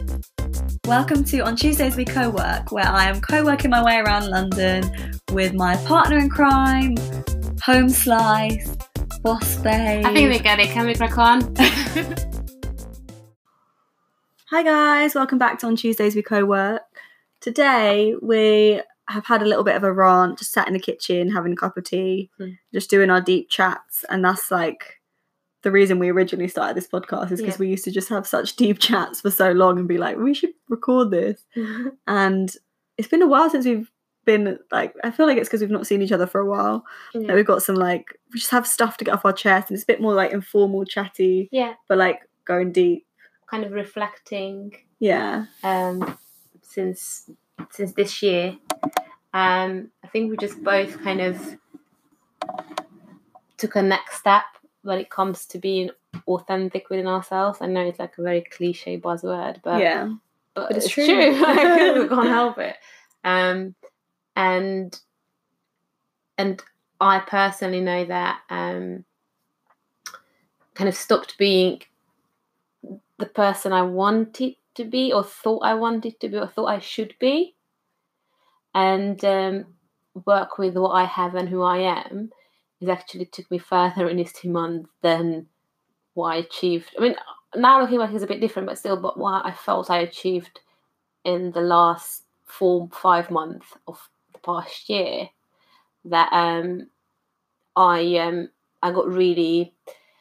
Welcome to On Tuesdays We Co-Work, where I am co-working my way around London with my partner in crime, Home Slice, Boss Babe. I think we get it. Can we crack on? Hi guys, welcome back to On Tuesdays We Co-Work. Today we have had a little bit of a rant, just sat in the kitchen having a cup of tea, just doing our deep chats, and that's like the reason we originally started this podcast is because we used to just have such deep chats for so long and be like, we should record this. And it's been a while since we've been like, I feel like it's because we've not seen each other for a while. Like we've got some like, we just have stuff to get off our chest and it's a bit more like informal, chatty, but like going deep. Kind of reflecting. Yeah. Since this year, I think we just both kind of took a next step when it comes to being authentic within ourselves. I know it's like a very cliche buzzword, but it's true. We can't help it. And I personally know that kind of stopped being the person I wanted to be, or thought I wanted to be, or thought I should be, and work with what I have and who I am. It actually took me further in these 2 months than what I achieved. I mean, now looking back is a bit different, but still, but what I felt I achieved in the last 4-5 months of the past year, that I got really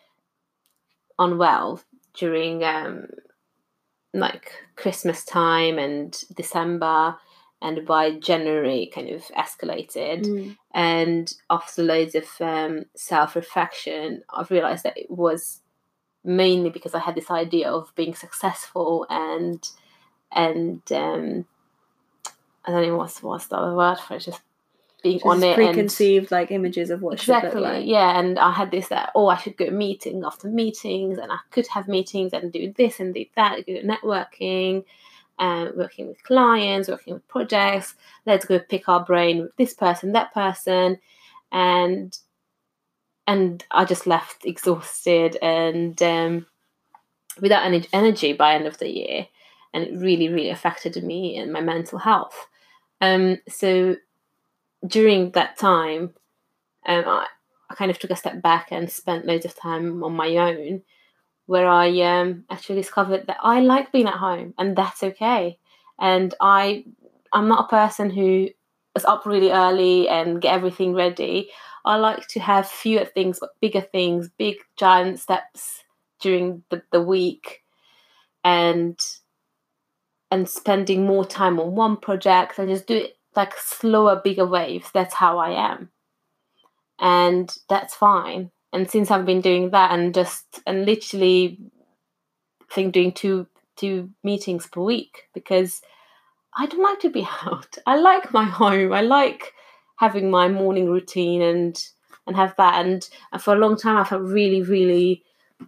unwell during like Christmas time and December. And by January, kind of escalated. And after loads of self-reflection, I've realised that it was mainly because I had this idea of being successful and I don't know what's the other word for it, just being on it. Preconceived like images of what should look like. Yeah, and I had this that, I should go meeting after meetings, and I could have meetings and do this and do that, do networking. Working with clients, working with projects, let's go pick our brain with this person, that person, and I just left exhausted and without any energy by end of the year, and it really, really affected me and my mental health. So during that time, I kind of took a step back and spent loads of time on my own, where I actually discovered that I like being at home, and that's okay. And I'm not a person who is up really early and get everything ready. I like to have fewer things, but bigger things, big giant steps during the week, and spending more time on one project and just do it like slower, bigger waves. That's how I am. And that's fine. And since I've been doing that and literally, I think doing two meetings per week, because I don't like to be out. I like my home. I like having my morning routine and have that. And for a long time, I felt really, really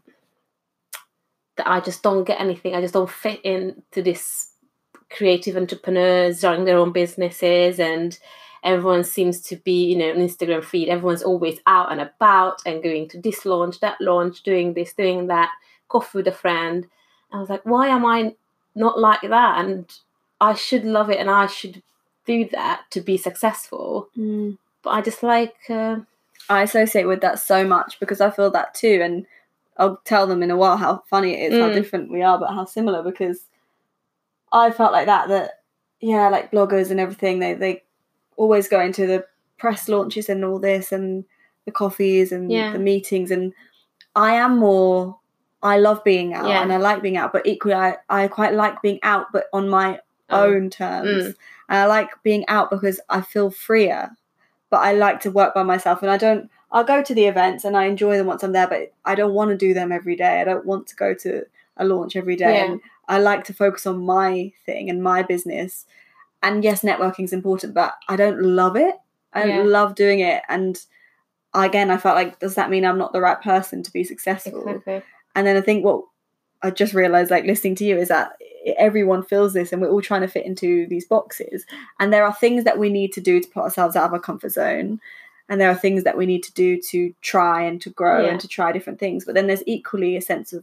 that I just don't get anything. I just don't fit into this creative entrepreneurs running their own businesses, and everyone seems to be, an Instagram feed. Everyone's always out and about and going to this launch, that launch, doing this, doing that, coffee with a friend. I was like, why am I not like that? And I should love it and I should do that to be successful. But I just like... I associate with that so much because I feel that too. And I'll tell them in a while how funny it is, how different we are, but how similar, because I felt like that like bloggers and everything, they always go into the press launches and all this and the coffees and the meetings, and I love being out and I like being out, but equally I quite like being out but on my own terms. And I like being out because I feel freer, but I like to work by myself, and I'll go to the events and I enjoy them once I'm there, but I don't want to do them every day. I don't want to go to a launch every day. And I like to focus on my thing and my business. And yes, networking is important, but I don't love it. I don't love doing it. And again, I felt like, does that mean I'm not the right person to be successful? Exactly. And then I think what I just realised, like listening to you, is that everyone feels this and we're all trying to fit into these boxes. And there are things that we need to do to put ourselves out of our comfort zone. And there are things that we need to do to try and to grow and to try different things. But then there's equally a sense of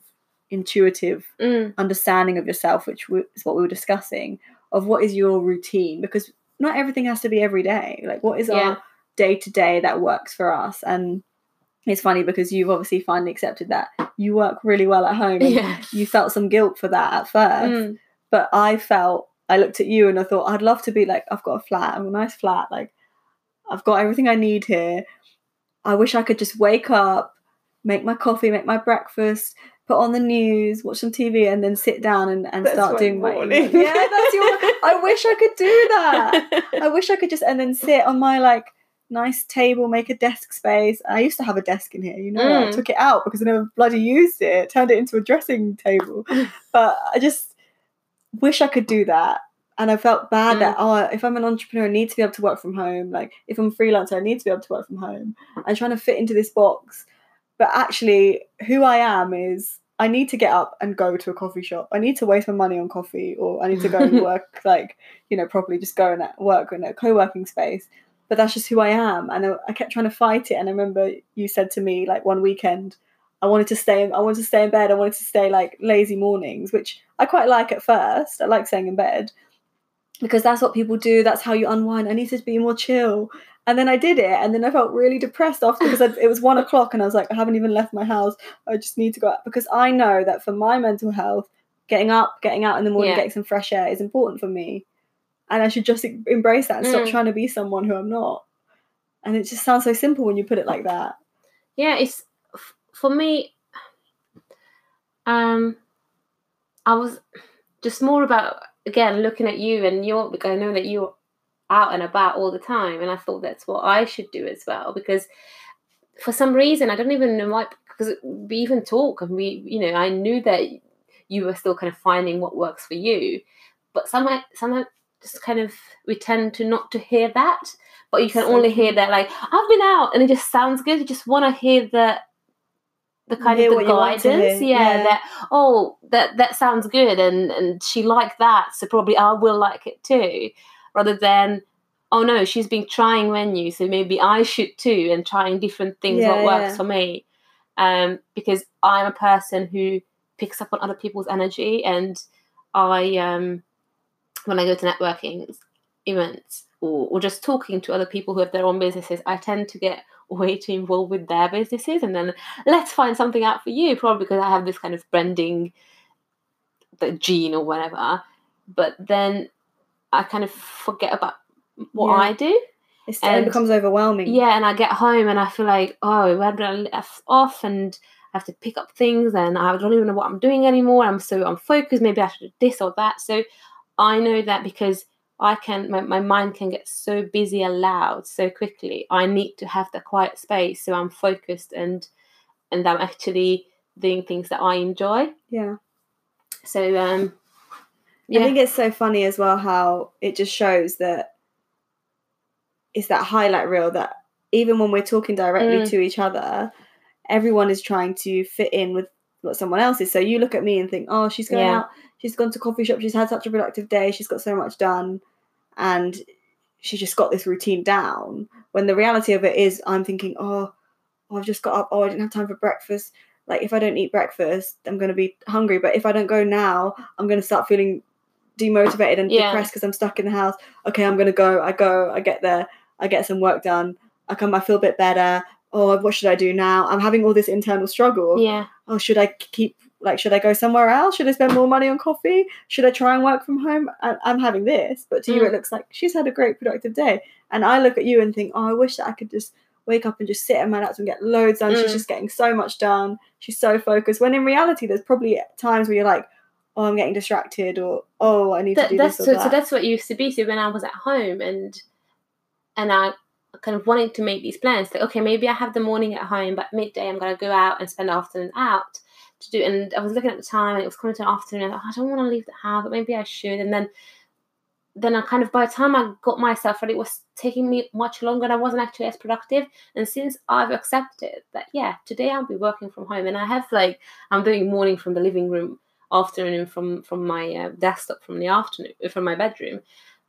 intuitive understanding of yourself, which is what we were discussing, of what is your routine, because not everything has to be every day. Like, what is our day-to-day that works for us? And it's funny because you've obviously finally accepted that you work really well at home, and you felt some guilt for that at first. But I looked at you and I thought, I'd love to be like, I've got a flat, I have a nice flat, like I've got everything I need here. I wish I could just wake up, make my coffee, make my breakfast, put on the news, watch some TV, and then sit down and start doing my morning. Yeah, that's your. I wish I could do that. I wish I could just and then sit on my like nice table, make a desk space. I used to have a desk in here, you know. I took it out because I never bloody used it. Turned it into a dressing table. But I just wish I could do that. And I felt bad that, if I'm an entrepreneur, I need to be able to work from home. Like, if I'm a freelancer, I need to be able to work from home. I'm trying to fit into this box. But actually, who I am is, I need to get up and go to a coffee shop. I need to waste my money on coffee, or I need to go and work, like, you know, properly, just go and work in a co-working space. But that's just who I am. And I kept trying to fight it. And I remember you said to me, like, one weekend, I wanted to stay in bed. I wanted to stay, like, lazy mornings, which I quite like at first. I like staying in bed, because that's what people do. That's how you unwind. I need to be more chill. And then I did it, and then I felt really depressed after, because it was 1 o'clock and I was like, I haven't even left my house. I just need to go out, because I know that for my mental health, getting out in the morning, getting some fresh air is important for me. And I should just embrace that and stop trying to be someone who I'm not. And it just sounds so simple when you put it like that. Yeah, it's, for me, I was just more about, again, looking at you, and I know that you're out and about all the time, and I thought that's what I should do as well, because for some reason, I don't even know why, because we even talk, and I knew that you were still kind of finding what works for you, but somehow just kind of, we tend to not to hear that, but you can only hear that, like, I've been out, and it just sounds good. You just want to hear the kind of the guidance, that sounds good, and she liked that, so probably I will like it too, rather than, oh no, she's been trying menu, so maybe I should too, and trying different things, what works for me, because I'm a person who picks up on other people's energy, and I when I go to networking events or just talking to other people who have their own businesses, I tend to get way too involved with their businesses, and then let's find something out for you, probably because I have this kind of branding, the gene or whatever, but then I kind of forget about what I do. It becomes overwhelming. Yeah, and I get home and I feel like, oh, where did I left off? And I have to pick up things, and I don't even know what I'm doing anymore. I'm so unfocused. Maybe I should do this or that. So I know that because my mind can get so busy and loud so quickly. I need to have the quiet space so I'm focused and I'm actually doing things that I enjoy. Yeah. So I think it's so funny as well how it just shows that it's that highlight reel that even when we're talking directly to each other, everyone is trying to fit in with what someone else is. So you look at me and think, oh, she's going out, she's gone to coffee shop, she's had such a productive day, she's got so much done, and she just got this routine down. When the reality of it is, I'm thinking, oh, I've just got up, I didn't have time for breakfast. Like, if I don't eat breakfast, I'm going to be hungry. But if I don't go now, I'm going to start feeling demotivated and depressed because I'm stuck in the house. Okay, I'm going to go. I get there. I get some work done. I feel a bit better. Oh, what should I do now? I'm having all this internal struggle. Yeah. Oh, should I go somewhere else? Should I spend more money on coffee? Should I try and work from home? I'm having this. But to you, it looks like she's had a great productive day. And I look at you and think, oh, I wish that I could just wake up and just sit at my laptop and get loads done. She's just getting so much done. She's so focused. When in reality, there's probably times where you're like, oh, I'm getting distracted, or, oh, I need to do this or that. So that's what it used to be. So when I was at home and I kind of wanted to make these plans, like, okay, maybe I have the morning at home, but midday I'm going to go out and spend the afternoon out to do. And I was looking at the time, and it was coming to the afternoon, and I thought, I don't want to leave the house, but maybe I should. And then I kind of, by the time I got myself ready, it was taking me much longer, and I wasn't actually as productive. And since I've accepted that, today I'll be working from home, and I have I'm doing morning from the living room, afternoon from my desktop, from my bedroom.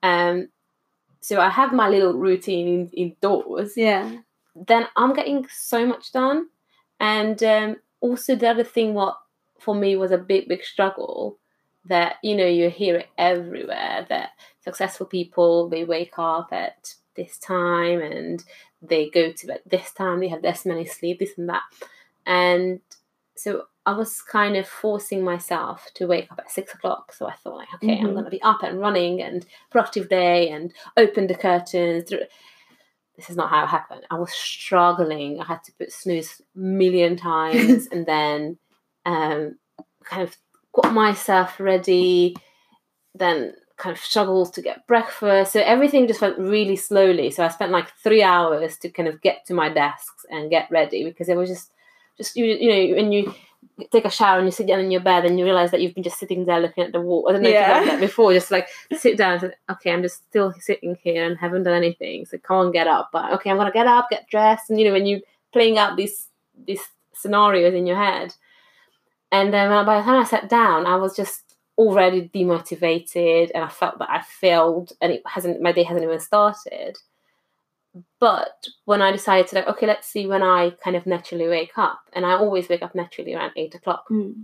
So I have my little routine indoors. Yeah. Then I'm getting so much done. And also the other thing what for me was a big struggle. That, you know, you hear it everywhere, that successful people, they wake up at this time and they go to bed this time, they have this many sleep, this and that. And so I was kind of forcing myself to wake up at 6 o'clock. So I thought, like, okay, I'm going to be up and running and productive day and open the curtains. This is not how it happened. I was struggling. I had to put snooze a million times and then kind of got myself ready, then kind of struggled to get breakfast. So everything just went really slowly. So I spent like 3 hours to kind of get to my desks and get ready, because it was just you know, when you take a shower and you sit down in your bed and you realize that you've been just sitting there looking at the wall. I don't know if you've done that before. Just like sit down and say, okay, I'm just still sitting here and haven't done anything. So come on, get up. But okay, I'm gonna get up, get dressed, and you know, when you playing out these scenarios in your head. And then by the time I sat down, I was just already demotivated, and I felt that I failed, and my day hasn't even started. But when I decided to, like, okay, let's see when I kind of naturally wake up, and I always wake up naturally around 8 o'clock.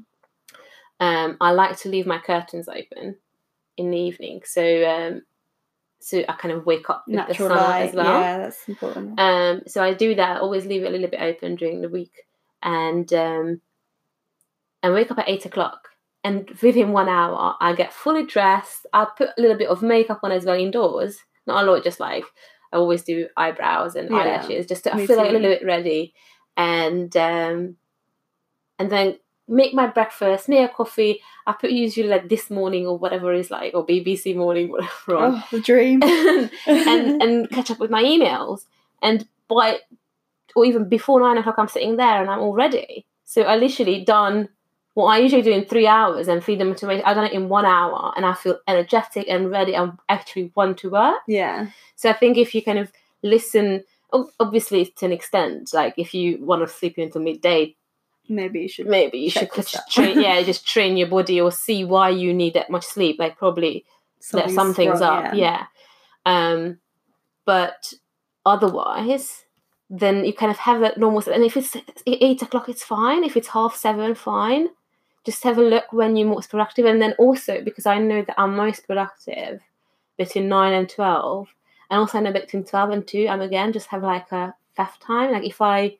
I like to leave my curtains open in the evening, so I kind of wake up with natural the sun light as well. Yeah, that's important. So I do that. I always leave it a little bit open during the week, and wake up at 8 o'clock. And within 1 hour, I get fully dressed. I put a little bit of makeup on as well indoors. Not a lot, just like I always do eyebrows and eyelashes, just to feel like a little bit ready. And then make my breakfast, make a coffee. I put usually like This Morning or whatever it is, like, or BBC Morning, whatever on. Oh, the dream. and catch up with my emails. And or even before 9 o'clock, I'm sitting there and I'm all ready. So I literally done what I usually do in 3 hours and feed them motivation. I've done it in 1 hour, and I feel energetic and ready and actually want to work. Yeah. So I think if you kind of listen, obviously to an extent, like if you want to sleep until midday, maybe you should just train your body or see why you need that much sleep. Like probably let some things wrong, up. Yeah. But otherwise, then you kind of have a normal, and if it's 8 o'clock, it's fine. If it's 7:30, fine. Just have a look when you're most productive. And then also, because I know that I'm most productive between 9 and 12, and also I know between 12 and 2, I'm again just have like a faff time. Like if I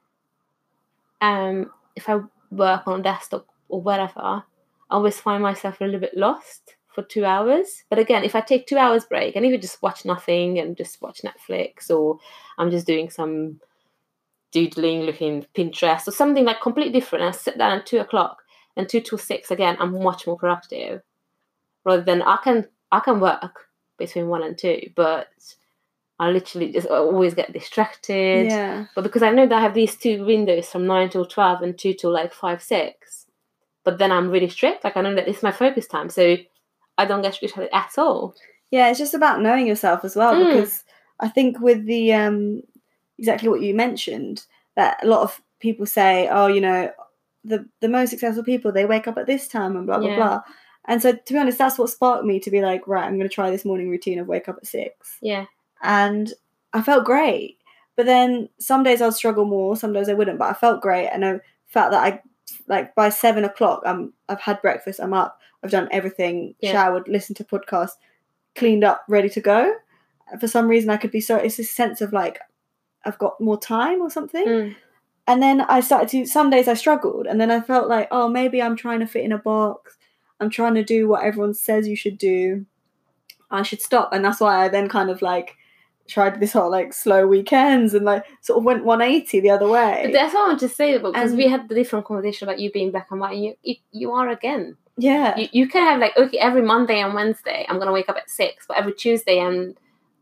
work on a desktop or whatever, I always find myself a little bit lost for 2 hours. But again, if I take 2 hours break and even just watch nothing and just watch Netflix, or I'm just doing some doodling, looking Pinterest or something like completely different, and I sit down at 2 o'clock and 2 till 6 again, I'm much more productive. Rather than I can work between 1 and 2, but I literally just always get distracted. Yeah. But because I know that I have these 2 windows from 9 till 12 and 2 till like 5, 6, but then I'm really strict. Like I know that this is my focus time, so I don't get distracted at all. Yeah, it's just about knowing yourself as well, because I think with the exactly what you mentioned, that a lot of people say, oh, you know, the most successful people, they wake up at this time and blah blah blah. And so to be honest, that's what sparked me to be like, right, I'm going to try this morning routine of wake up at 6. Yeah. And I felt great. But then some days I'd struggle more, some days I wouldn't, but I felt great, and I felt that I, like, by 7 o'clock, I've had breakfast, I'm up, I've done everything, showered, listened to podcasts, cleaned up, ready to go. For some reason I could be it's this sense of like I've got more time or something. And then I started to, some days I struggled, and then I felt like, oh, maybe I'm trying to fit in a box, I'm trying to do what everyone says you should do, I should stop. And that's why I then kind of like tried this whole like slow weekends and like sort of went 180 the other way. But that's what I want to say, because we had the different conversation about you being black and white, and you are again. Yeah. You can have like, okay, every Monday and Wednesday I'm gonna wake up at 6, but every Tuesday and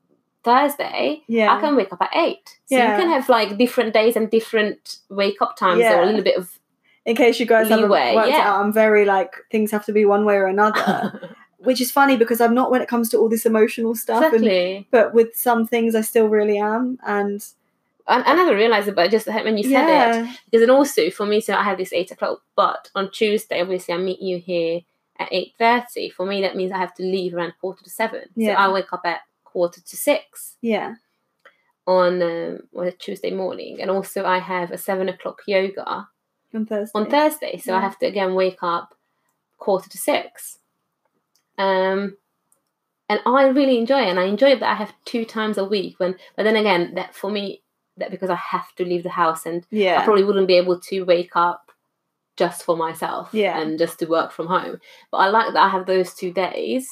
Thursday I can wake up at 8. So you can have like different days and different wake up times, or a little bit of, in case you guys haven't worked it out, I'm very like, things have to be one way or another. Which is funny because I'm not when it comes to all this emotional stuff. Exactly. But with some things I still really am. And I never realised it, but just when you said it. Because then also for me, so I have this 8 o'clock, but on Tuesday, obviously I meet you here at 8:30. For me, that means I have to leave around 7:15. So I wake up at 5:45. Yeah. On a Tuesday morning. And also I have a 7 o'clock yoga on Thursday. So I Yeah. have to again wake up 5:45. And I really enjoy it, and I enjoy that I have 2 times a week. But then again, that for me, that because I have to leave the house, and I probably wouldn't be able to wake up just for myself and just to work from home. But I like that I have those 2 days,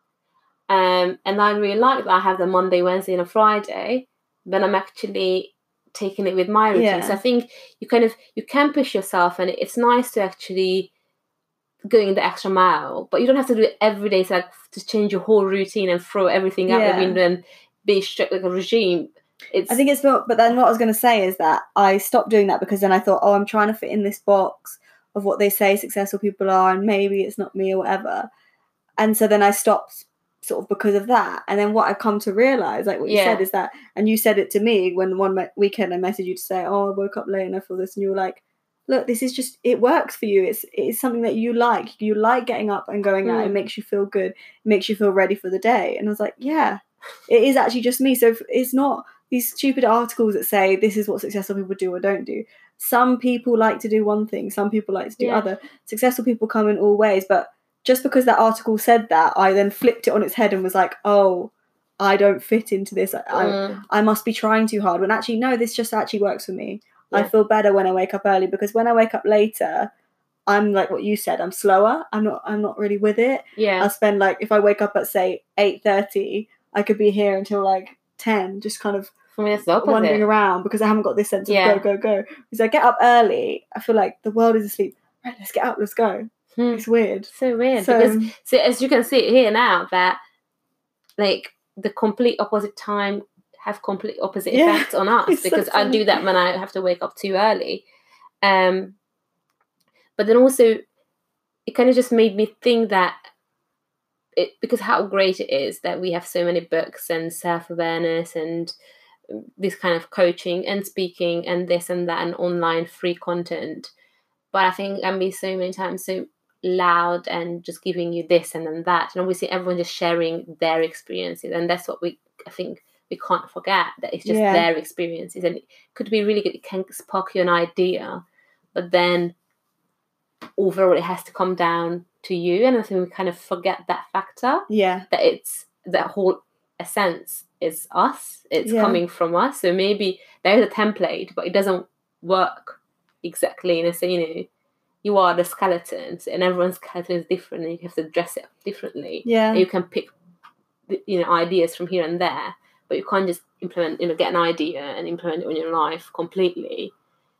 and I really like that I have the Monday, Wednesday, and a Friday. Then I'm actually taking it with my routine. Yeah. So I think you can push yourself, and it's nice to actually going the extra mile, but you don't have to do it every day. So like to change your whole routine and throw everything out the window and be strict like a regime. I think it's not, but then what I was going to say is that I stopped doing that because then I thought, I'm trying to fit in this box of what they say successful people are, and maybe it's not me or whatever. And so then I stopped sort of because of that. And then what I've come to realise, like what you said, is that, and you said it to me when one weekend I messaged you to say, I woke up late and I feel this, and you were like, look, this is just, it works for you. It's something that you like. You like getting up and going out. It makes you feel good. It makes you feel ready for the day. And I was like, yeah, it is actually just me. So it's not these stupid articles that say this is what successful people do or don't do. Some people like to do one thing. Some people like to do other. Successful people come in all ways. But just because that article said that, I then flipped it on its head and was like, oh, I don't fit into this. I must be trying too hard. When actually, no, this just actually works for me. I feel better when I wake up early, because when I wake up later, I'm like what you said, I'm slower. I'm not really with it. Yeah. I'll spend like, if I wake up at say 8:30, I could be here until like 10, just kind of wandering around because I haven't got this sense of go. Because I get up early, I feel like the world is asleep. Right, let's get up, let's go. It's weird. So weird. Because as you can see here now, that like the complete opposite time have complete opposite effects on us, because so I do that when I have to wake up too early. But then also it kind of just made me think that because how great it is that we have so many books and self-awareness and this kind of coaching and speaking and this and that and online free content. But I think I can be so many times so loud and just giving you this and then that. And obviously everyone just sharing their experiences. And that's what I think we can't forget, that it's just their experiences, and it could be really good. It can spark you an idea, but then overall it has to come down to you. And I think we kind of forget that factor. Yeah. That it's that whole essence is us. It's coming from us. So maybe there's a template, but it doesn't work exactly. And so, you are the skeleton, and everyone's skeleton is different, and you have to dress it up differently. Yeah. And you can pick, ideas from here and there. But you can't just implement, get an idea and implement it in your life completely,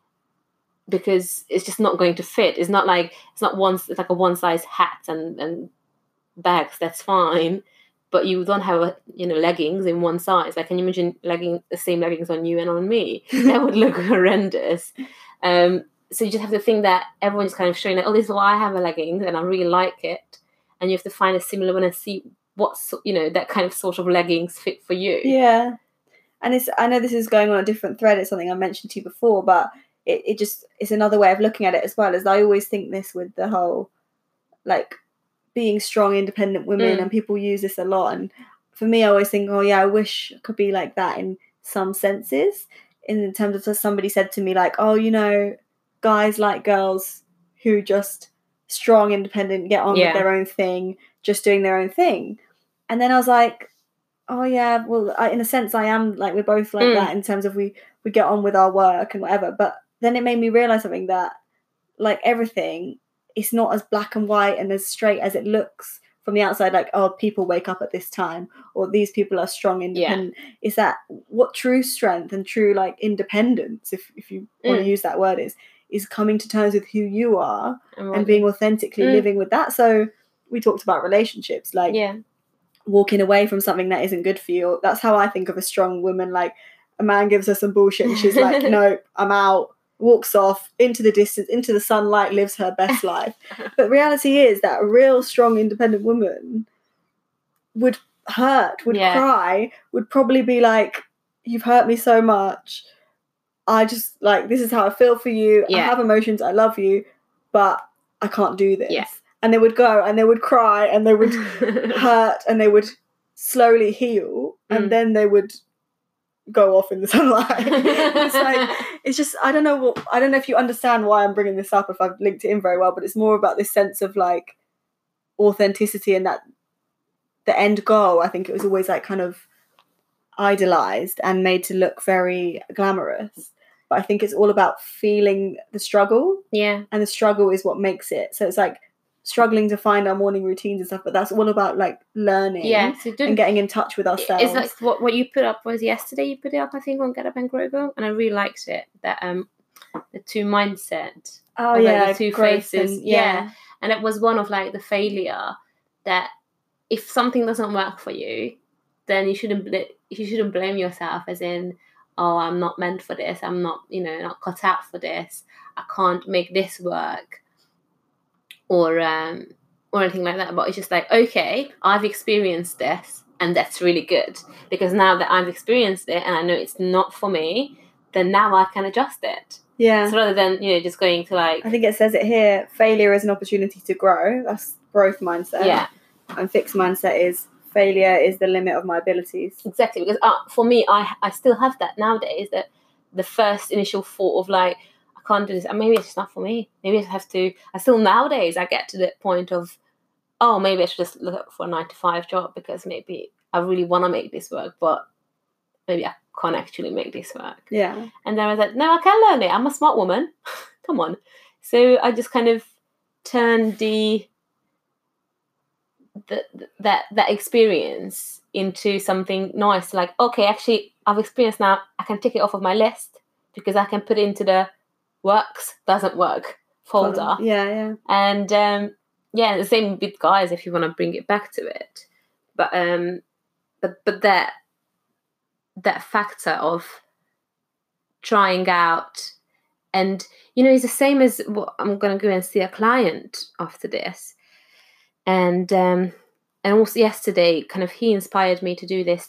because it's just not going to fit. It's not like it's like a one size hat and bags. That's fine, but you don't have leggings in one size. Like, can you imagine the same leggings on you and on me? That would look horrendous. So you just have to think that everyone's kind of showing that, this is why I have a leggings and I really like it, and you have to find a similar one and see what that kind of sort of leggings fit for you. Yeah. And I know this is going on a different thread. It's something I mentioned to you before, but it's another way of looking at it as well. As I always think this with the whole like being strong, independent women, and people use this a lot. And for me, I always think, I wish I could be like that in some senses. In terms of somebody said to me like, guys like girls who just strong, independent, get on with their own thing, just doing their own thing. And then I was like, in a sense I am, like, we're both like that in terms of we get on with our work and whatever. But then it made me realise something, that like everything, it's not as black and white and as straight as it looks from the outside. Like, people wake up at this time, or these people are strong, independent. Is that what true strength and true like independence, if you want to use that word, is coming to terms with who you are and being authentically living with that. So we talked about relationships, like walking away from something that isn't good for you. That's how I think of a strong woman. Like, a man gives her some bullshit and she's like, no, I'm out, walks off into the distance, into the sunlight, lives her best life. But reality is that a real strong, independent woman would hurt, would cry, would probably be like, you've hurt me so much. I just, like, this is how I feel for you. I have emotions. I love you, but I can't do this. Yeah. And they would go and they would cry and they would hurt and they would slowly heal and then they would go off in the sunlight. it's just, I don't know if you understand why I'm bringing this up, if I've linked it in very well, but it's more about this sense of like authenticity, and that the end goal, I think it was always like kind of idolized and made to look very glamorous. But I think it's all about feeling the struggle. Yeah. And the struggle is what makes it. So it's like struggling to find our morning routines and stuff, but that's all about like learning and getting in touch with ourselves. It's like what you put up was yesterday. You put it up, I think, on Get Up and Grow Go, and I really liked it. That the two mindset. Oh yeah, like the two faces. Yeah, and it was one of like the failure that if something doesn't work for you, then you shouldn't blame yourself as in, oh, I'm not meant for this. I'm not, not cut out for this. I can't make this work. Or anything like that. But it's just like, okay, I've experienced this, and that's really good, because now that I've experienced it and I know it's not for me, then now I can adjust it. Yeah. So rather than just going to like, I think it says it here, failure is an opportunity to grow. That's growth mindset. Yeah. And fixed mindset is failure is the limit of my abilities. Exactly, because for me, I still have that nowadays, that the first initial thought of like, I can't do this, and maybe it's just not for me. Maybe I still nowadays I get to that point of, oh, maybe I should just look for a 9-to-5 job, because maybe I really want to make this work, but maybe I can't actually make this work. Yeah. And then I was like, no, I can learn it. I'm a smart woman. Come on. So I just kind of turned that experience into something nice. Like, okay, actually, I've experienced now. I can tick it off of my list, because I can put it into the works, doesn't work folder. Yeah. And the same with guys, if you want to bring it back to it. But that factor of trying out, and it's the same as what I'm going to go and see a client after this, and also yesterday, kind of he inspired me to do this,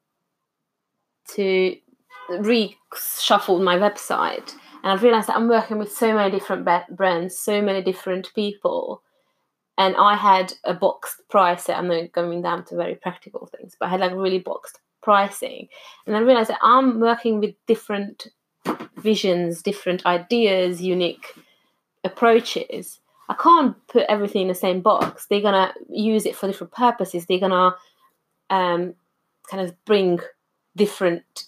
to reshuffle my website. And I've realised that I'm working with so many different brands, so many different people. And I had a boxed price. I'm not going down to very practical things, but I had like really boxed pricing. And I realised that I'm working with different visions, different ideas, unique approaches. I can't put everything in the same box. They're going to use it for different purposes. They're going to kind of bring different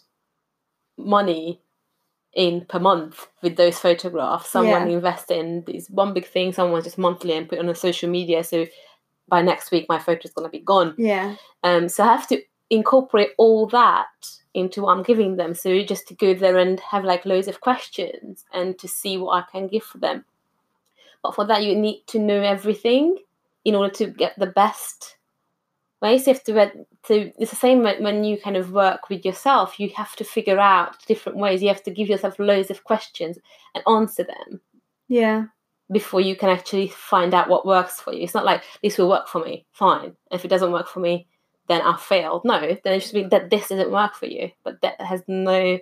money in per month with those photographs. Someone invested in this one big thing, someone just monthly and put it on social media, so by next week my photo is going to be gone. So I have to incorporate all that into what I'm giving them, so just to go there and have like loads of questions and to see what I can give for them. But for that you need to know everything in order to get the best ways. You have to it's the same when you kind of work with yourself. You have to figure out different ways. You have to give yourself loads of questions and answer them. Yeah. Before you can actually find out what works for you. It's not like, this will work for me, fine. If it doesn't work for me, then I failed. No, then it should be that this doesn't work for you. But that has no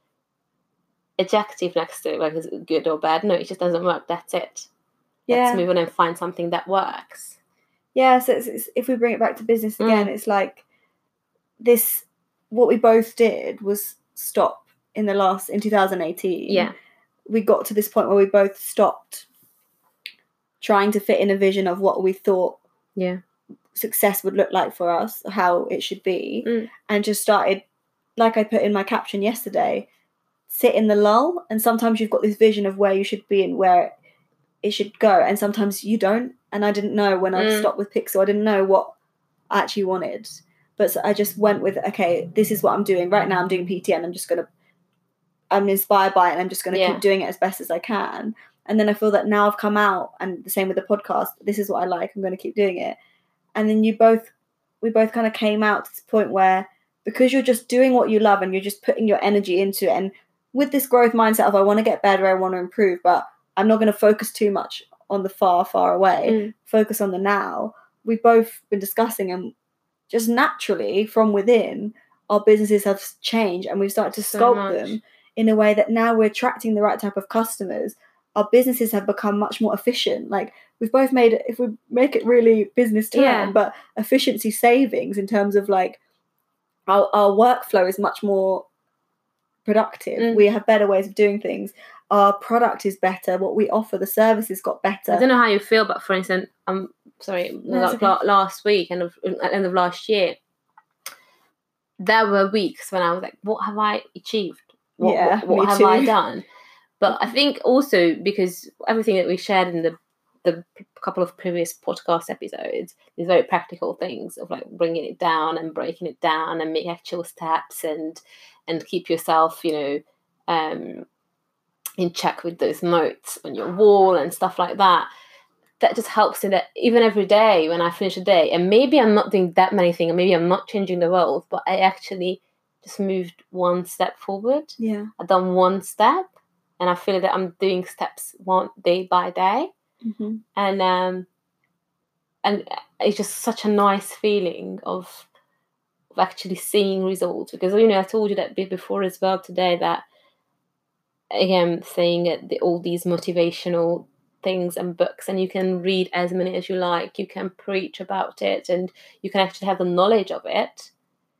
adjective next to it, like is it good or bad. No, it just doesn't work. That's it. Let's move on and find something that works. Yeah, so it's, if we bring it back to business again, it's like this, what we both did was stop in 2018. Yeah. We got to this point where we both stopped trying to fit in a vision of what we thought success would look like for us, how it should be, and just started, like I put in my caption yesterday, sit in the lull. And sometimes you've got this vision of where you should be and where it should go, and sometimes you don't. And I didn't know when I stopped with Pixel, I didn't know what I actually wanted. But so I just went with, okay, this is what I'm doing right now. I'm doing PTN. I'm inspired by it, and I'm just gonna keep doing it as best as I can. And then I feel that now I've come out, and the same with the podcast, this is what I like, I'm gonna keep doing it. And then we both kind of came out to this point where, because you're just doing what you love and you're just putting your energy into it, and with this growth mindset of I want to get better, I want to improve, but I'm not going to focus too much on the far away, focus on the now. We've both been discussing, and just naturally from within, our businesses have changed, and we've started to sculpt them in a way that now we're attracting the right type of customers. Our businesses have become much more efficient. Like, we've both made, if we make it really business term, but efficiency savings in terms of like our workflow is much more productive. We have better ways of doing things. Our product is better. What we offer, the services got better. I don't know how you feel, but for instance, last week and at the end of last year, there were weeks when I was like, what have I achieved? What have I done? But I think also because everything that we shared in the couple of previous podcast episodes, these very practical things of like bringing it down and breaking it down and make actual steps and keep yourself, in check with those notes on your wall and stuff like that. That just helps in that even every day when I finish a day, and maybe I'm not doing that many things, and maybe I'm not changing the world, but I actually just moved one step forward. Yeah. I've done one step, and I feel that I'm doing steps one day by day. Mm-hmm. And it's just such a nice feeling of actually seeing results, because I told you that bit before as well today, that again saying all these motivational things and books, and you can read as many as you like, you can preach about it, and you can actually have the knowledge of it,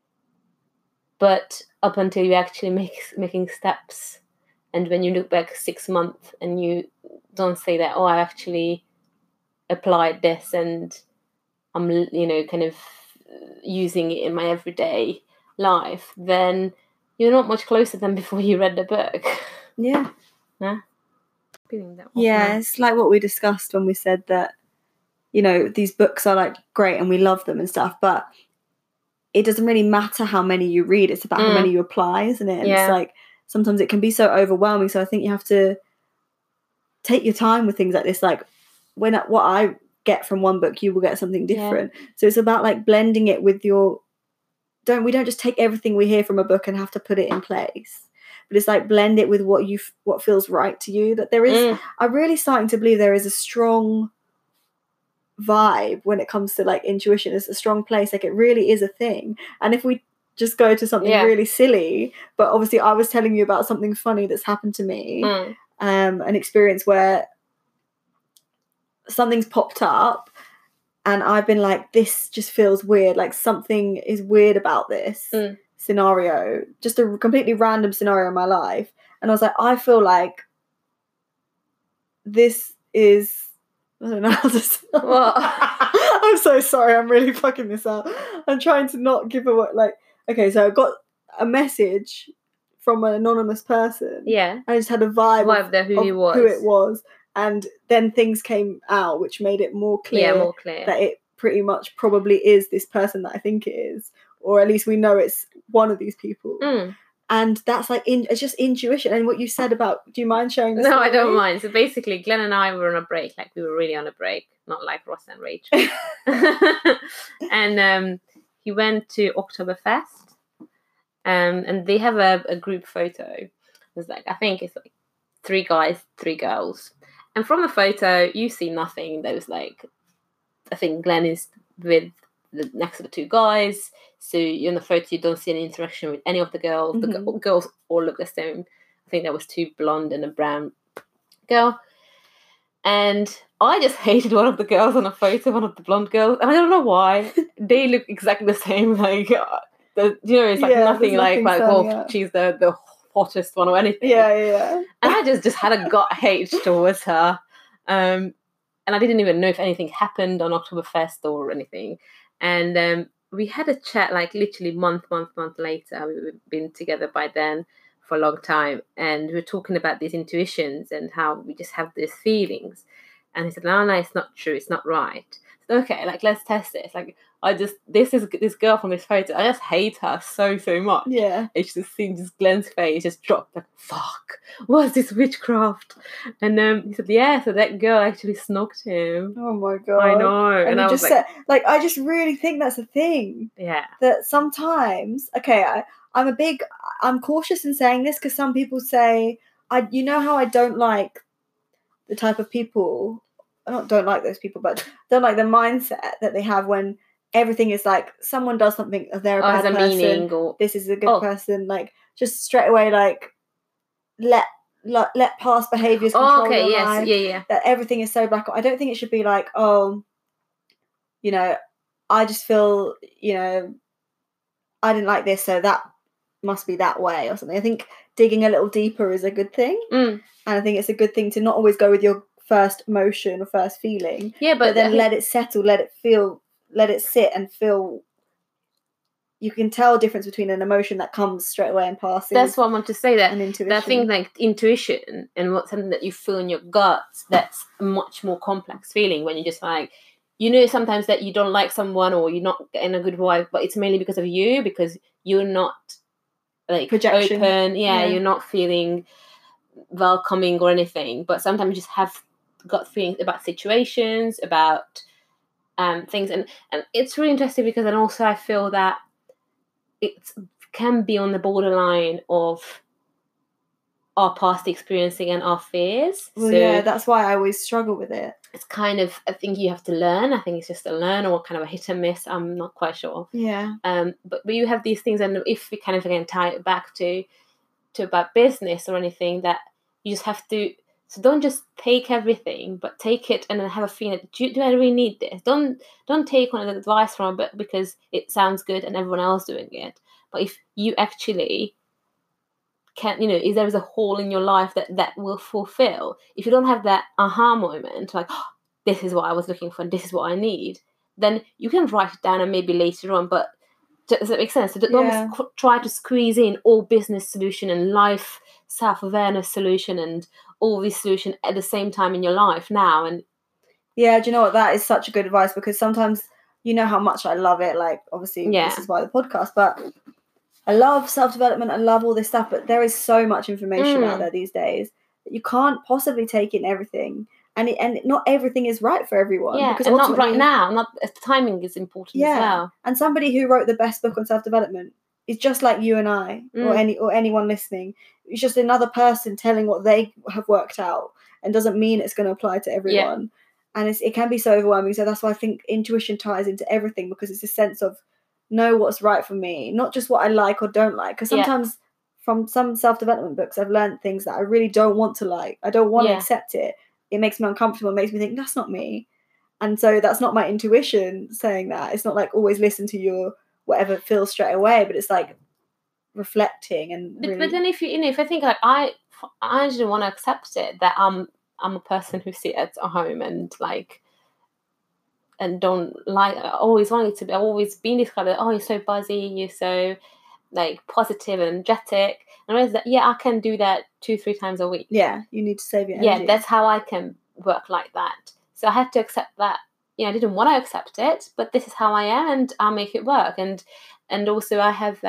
but up until you actually making steps, and when you look back 6 months and you don't say that, oh, I actually applied this and I'm kind of using it in my everyday life, then you're not much closer than before you read the book. Yeah. Yeah. It's like what we discussed when we said that, these books are like great and we love them and stuff, but it doesn't really matter how many you read, it's about how many you apply, isn't it? And it's like sometimes it can be so overwhelming, so I think you have to take your time with things like this. Like what I get from one book, you will get something different. So it's about like blending it with we don't just take everything we hear from a book and have to put it in place, but it's like blend it with what feels right to you. That there is I'm really starting to believe there is a strong vibe when it comes to like intuition. It's a strong place, like it really is a thing. And if we just go to something really silly, but obviously I was telling you about something funny that's happened to me, an experience where something's popped up and I've been like, this just feels weird, like something is weird about this scenario, just a completely random scenario in my life, and I was like, I feel like this is, I don't know how to say. What? I'm so sorry, I'm really fucking this up. I'm trying to not give away, like, okay, so I got a message from an anonymous person. Yeah. I just had a vibe of who it was. And then things came out which made it more clear, that it pretty much probably is this person that I think it is. Or at least we know it's one of these people. And that's like, it's just intuition. And what you said about, do you mind sharing this? No, I don't mind. So basically, Glenn and I were on a break. Like, we were really on a break. Not like Ross and Rachel. And he went to Oktoberfest. And they have a group photo. It's like, I think it's like 3 guys, 3 girls. And from the photo, you see nothing. There was like, I think Glenn is with next to the 2 guys. So in the photo, you don't see any interaction with any of the girls. Mm-hmm. The girls all look the same. I think there was 2 blonde and a brown girl. And I just hated one of the girls on a photo, one of the blonde girls. And I don't know why. They look exactly the same. Like, it's like nothing like she's the hottest one or anything. Yeah. And I just had a gut hate towards her. And I didn't even know if anything happened on Oktoberfest or anything. And we had a chat, like literally month later. We've been together by then for a long time. And we were talking about these intuitions and how we just have these feelings. And he said, no, it's not true. It's not right. So, okay, like, let's test this. Like, this girl from this photo, I just hate her so much. Yeah. It's just seen Glenn's face just dropped, like, fuck, what's this witchcraft? And he said, yeah, so that girl actually snogged him. Oh my God. I know. And I was like, I just really think that's a thing. Yeah. That sometimes, okay, I'm cautious in saying this because some people say, you know how I don't like the type of people, I don't like those people, but don't like the mindset that they have when everything is like, someone does something, they're a bad person, meaning, or this is a good person, like just straight away, like let past behaviours control your life. Yeah. That everything is so black. I don't think it should be like, I just feel, I didn't like this, so that must be that way or something. I think digging a little deeper is a good thing. Mm. And I think it's a good thing to not always go with your first emotion or first feeling. Yeah, but then let it settle, let it feel, let it sit and feel. You can tell a difference between an emotion that comes straight away and passes. That's what I want to say, that and intuition. That I think like intuition and what's something that you feel in your guts, that's a much more complex feeling when you're just like, you know, sometimes that you don't like someone or you're not getting a good vibe, but it's mainly because of you, because you're not like projection. Open. Yeah, you're not feeling welcoming or anything. But sometimes you just have gut feelings about situations, about things, and it's really interesting because then also I feel that it can be on the borderline of our past experiencing and our fears. Well, yeah, that's why I always struggle with it. It's kind of a thing you have to learn. I think it's just a learn or kind of a hit and miss. I'm not quite sure. Yeah. But you have these things, and if we kind of again tie it back to about business or anything, that you just have to. So don't just take everything, but take it and then have a feeling. Do I really need this? Don't take on advice from it because it sounds good and everyone else doing it. But if you actually can, if there is a hole in your life that will fulfill, if you don't have that aha moment, like, oh, this is what I was looking for and this is what I need, then you can write it down and maybe later on. But does that make sense? So don't try to squeeze in all business solution and life self-awareness solution and all these solutions at the same time in your life now. And yeah, do you know what? That is such a good advice, because sometimes, you know how much I love it. Like, obviously, this is why the podcast, but I love self-development. I love all this stuff, but there is so much information out there these days that you can't possibly take in everything. And not everything is right for everyone. Yeah, because and not right now. Not timing is important as well. And somebody who wrote the best book on self-development is just like you and I, or anyone listening. It's just another person telling what they have worked out, and doesn't mean it's going to apply to everyone. Yeah. And it can be so overwhelming. So that's why I think intuition ties into everything, because it's a sense of know what's right for me, not just what I like or don't like. Because sometimes from some self-development books, I've learned things that I really don't want to like. I don't want to accept it. It makes me uncomfortable. It makes me think that's not me. And so that's not my intuition saying that. It's not like always listen to your whatever feels straight away, but it's like reflecting and really... But then if if I think like I didn't want to accept it, that I'm a person who sits at home and like and don't like, I always wanted to be, I've always been described as, oh, you're so buzzy, you're so like positive and energetic. And I realized that I can do that 2-3 times a week. Yeah, you need to save your energy. Yeah, that's how I can work like that. So I had to accept that. I didn't want to accept it, but this is how I am, and I'll make it work. And also I have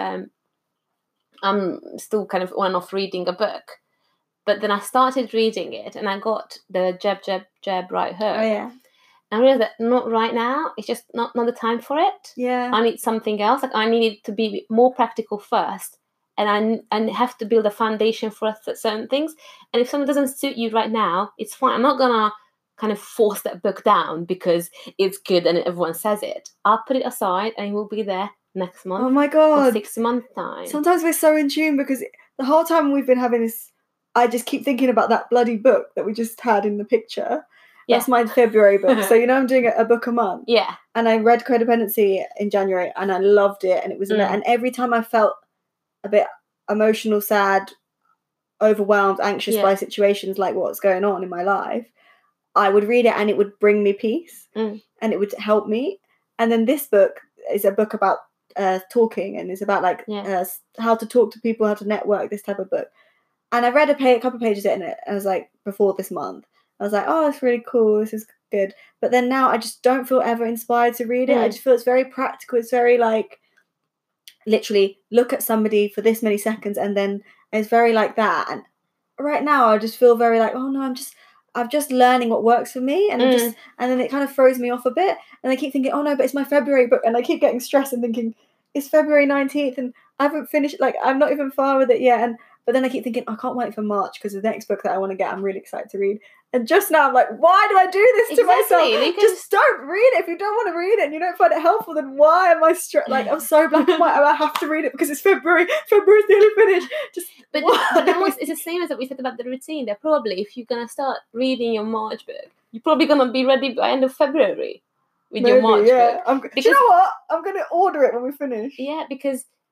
I'm still kind of on and off reading a book, but then I started reading it and I got the Jab, Jab, Jab, Right Hook. Oh yeah. And I realized that not right now. It's just not the time for it. Yeah. I need something else. Like I needed to be more practical first, and I have to build a foundation for certain things. And if something doesn't suit you right now, it's fine. I'm not gonna kind of force that book down because it's good and everyone says it. I'll put it aside and it will be there next month. Oh my God. Or 6 months time. Sometimes we're so in tune, because the whole time we've been having this, I just keep thinking about that bloody book that we just had in the picture. Yeah. That's my February book. So, I'm doing a book a month. Yeah. And I read Codependency in January and I loved it. And it was, and every time I felt a bit emotional, sad, overwhelmed, anxious by situations like what's going on in my life, I would read it and it would bring me peace and it would help me. And then this book is a book about talking, and it's about like how to talk to people, how to network, this type of book. And I read a couple of pages in it, and I was like, before this month, I was like, oh, it's really cool, this is good. But then now I just don't feel ever inspired to read it. I just feel it's very practical. It's very like, literally look at somebody for this many seconds, and then it's very like that. And right now I just feel very like, oh no, I'm just learning what works for me, and and then it kind of throws me off a bit, and I keep thinking, oh no, but it's my February book, and I keep getting stressed and thinking it's February 19th and I haven't finished, like I'm not even far with it yet, but then I keep thinking I can't wait for March because the next book that I want to get I'm really excited to read. And just now I'm like, why do I do this to myself? Just don't read it if you don't want to read it and you don't find it helpful. Then why am I like I'm so black and white? I have to read it because it's February. February's nearly finished. But then it's the same as what we said about the routine. That probably if you're gonna start reading your March book, you're probably gonna be ready by end of February with your March book. Do you know what? I'm gonna order it when we finish. Yeah, because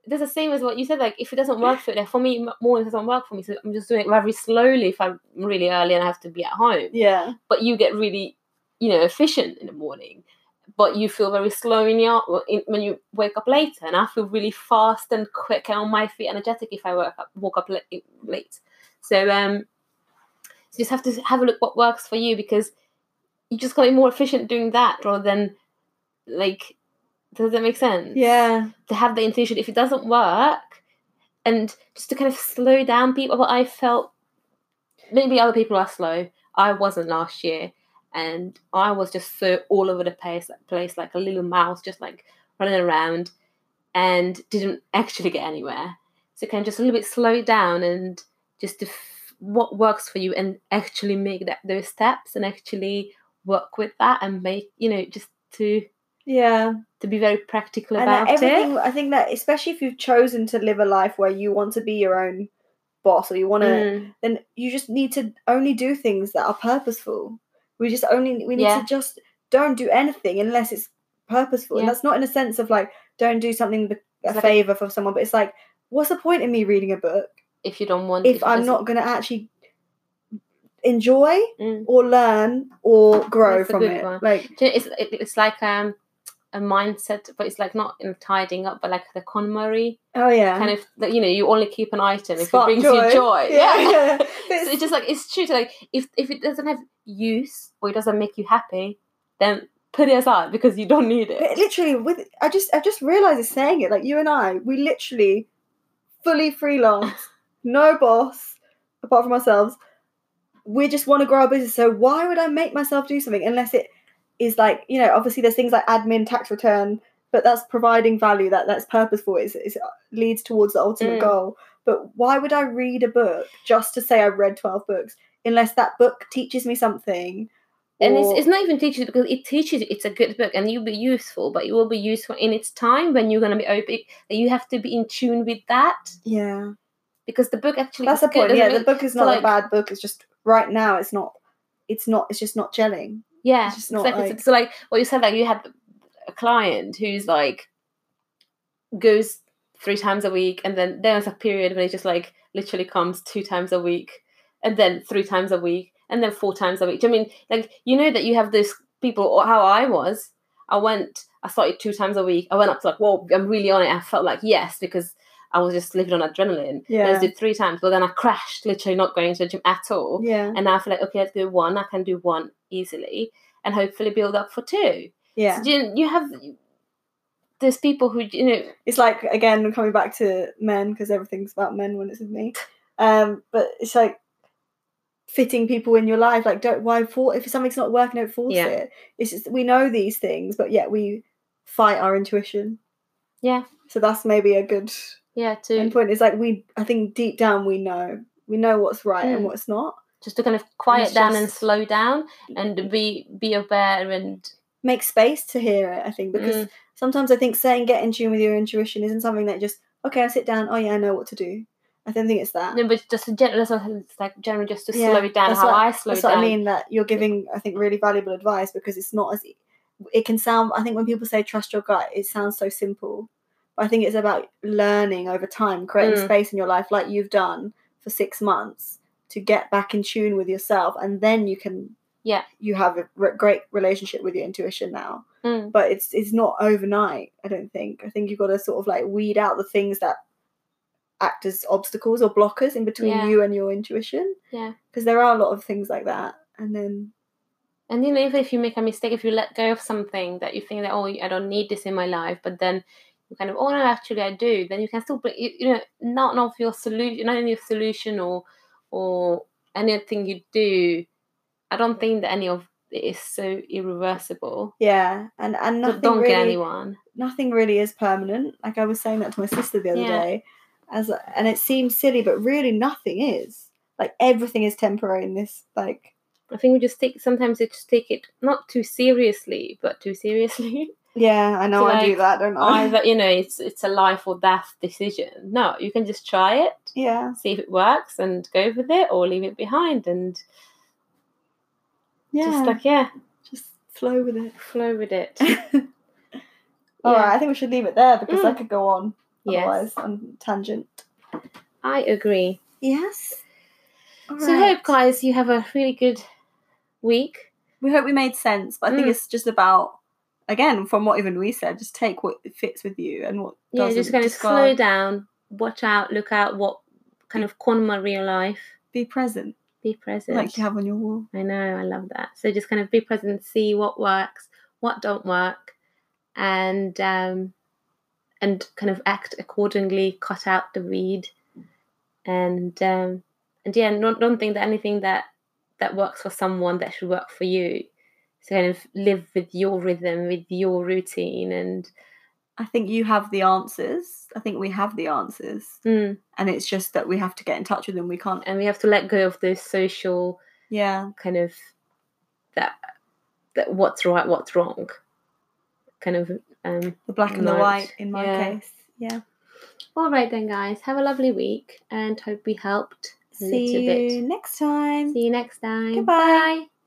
there's the same as what you said. Like, if it doesn't work for you, like for me, morning doesn't work for me, so I'm just doing it very slowly if I'm really early and I have to be at home. Yeah. But you get really, efficient in the morning, but you feel very slow when you wake up later. And I feel really fast and quick and on my feet, energetic if I woke up late. So you just have to have a look what works for you, because you just got to be more efficient doing that rather than, like, does that make sense? Yeah. To have the intuition, if it doesn't work, and just to kind of slow down people. But I felt maybe other people are slow. I wasn't last year, and I was just so all over the place like a little mouse, just like running around, and didn't actually get anywhere. So kind of just a little bit slow down and just what works for you, and actually make those steps and actually work with that, and make just to be very practical about everything, it. I think that especially if you've chosen to live a life where you want to be your own boss, or you want to, then you just need to only do things that are purposeful. We need to just don't do anything unless it's purposeful. And that's not in a sense of like, don't do something a favor for someone, but it's like, what's the point in me reading a book if you don't want, if I'm not going to actually enjoy or learn or grow from it? One. Like, it's like a mindset, but it's like not in tidying up, but like the KonMari. Oh yeah, kind of, you only keep an item if Spark it brings joy. you joy. Yeah. So it's just like, it's true to, like, if it doesn't have use or it doesn't make you happy, then put it aside, because you don't need it. But literally, I just realized it's saying it, like, you and I, we literally fully freelance, no boss apart from ourselves. We just want to grow our business, so why would I make myself do something unless it is like, obviously there's things like admin, tax return, but that's providing value, that's purposeful, it leads towards the ultimate goal. But why would I read a book just to say I've read 12 books unless that book teaches me something? And it's not even teaches, because it teaches you it's a good book and you'll be useful, but it will be useful in its time when you're going to be open. You have to be in tune with that. Yeah. Because the book actually, that's the point. Yeah, the book is not a bad book. It's just right now it's just not gelling. Yeah, it's just not exactly. So like what you said, like you had a client who's like goes 3 times a week, and then there's a period when it just like literally comes 2 times a week, and then 3 times a week, and then 4 times a week. I mean, like, that you have those people, or how I started 2 times a week. I went up to like, whoa, I'm really on it. I felt like, yes, because I was just living on adrenaline. Yeah. Let's do 3 times, but then I crashed, literally not going to the gym at all. Yeah. And now I feel like, okay, let's do 1. I can do 1 easily, and hopefully build up for 2. Yeah. So you have there's people who, it's like, again, coming back to men, because everything's about men when it's with me. But it's like fitting people in your life. Like, if something's not working, don't force it. It's just, we know these things, but yet we fight our intuition. Yeah. So that's maybe a good point. It's like, I think deep down we know what's right and what's not. Just to kind of quiet down and slow down and be aware and make space to hear it, I think, because sometimes I think saying get in tune with your intuition isn't something that just, okay, I sit down, oh yeah, I know what to do. I don't think it's that. No, but just it's like generally just to slow it down. I slow it down. That's what I mean, that you're giving, I think, really valuable advice, because it's not as, it can sound, I think when people say trust your gut, it sounds so simple. But I think it's about learning over time, creating space in your life like you've done for 6 months to get back in tune with yourself, and then you can you have a great relationship with your intuition now. But it's not overnight, I don't think. I think you've got to sort of like weed out the things that act as obstacles or blockers in between you and your intuition. Yeah. Because there are a lot of things like that. And even if you make a mistake, if you let go of something that you think that, oh, I don't need this in my life, but then you kind of, oh no, actually I do, then you can still bring, not of your solution, not any solution or anything you do. I don't think that any of it is so irreversible. Yeah, and nothing don't really, get anyone. Nothing really is permanent. Like I was saying that to my sister the other day, and it seems silly, but really nothing is. Like everything is temporary in this. Like I think we just take it not too seriously, but too seriously. Yeah, I know. So I do that, don't I? Either it's a life or death decision. No, you can just try it. Yeah. See if it works and go with it, or leave it behind and. Just flow with it. Flow with it. All right, I think we should leave it there because I could go on. Yes. Otherwise, on tangent. I agree. Yes. All So I right. hope, guys, you have a really good week. We hope we made sense, but I think it's just about, again, from what even we said, just take what fits with you and what doesn't. Just kind of slow down, watch out, look out what kind of corner real life. Be present. Be present. Like you have on your wall. I know, I love that. So just kind of be present, see what works, what don't work, and kind of act accordingly, cut out the weed, and don't think that anything that works for someone that should work for you. So kind of live with your rhythm, with your routine, and I think you have the answers. I think we have the answers, and it's just that we have to get in touch with them. We can't, and we have to let go of those social, kind of that what's right, what's wrong, kind of the black and the white in my case. Yeah. All right then, guys. Have a lovely week, and hope we helped a little bit. See you next time. See you next time. Goodbye. Bye.